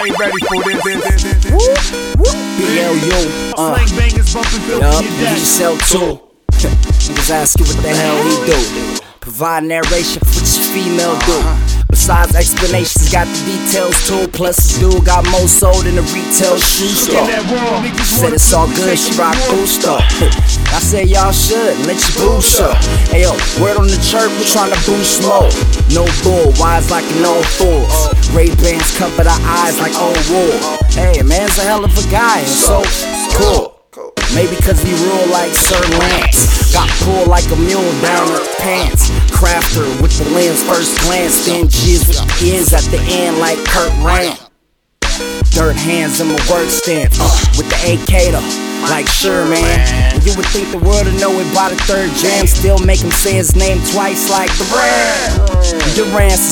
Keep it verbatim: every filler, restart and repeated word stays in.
stay ready for this. B L U, uh, Slang bangers bumping filthy yup, your you deck. yourself too. Niggas ask you what the hell he do. Provide narration for what your female do. Besides explanations, got the details too. Plus this dude got more soul than a retail shoe store. Said it's all good, she rock Booster. I said y'all should, let your boost up. Hey yo, word on the chirp, we're tryna boost more. No bull, wise like an old fool. Ray-Bans cover the eyes like old wool. Hey, man's a hell of a guy, and so cool. Maybe cause he rule like Sir Lance. Got pulled like a mule down her pants. Crafter with the lens first glance. Then jizz with the ends at the end like Kurt Rand. Dirt hands in my work stance, uh, with the A K though, like sure man. You would think the world would know it by the third jam. Still make him say his name twice like the Durant. Durant's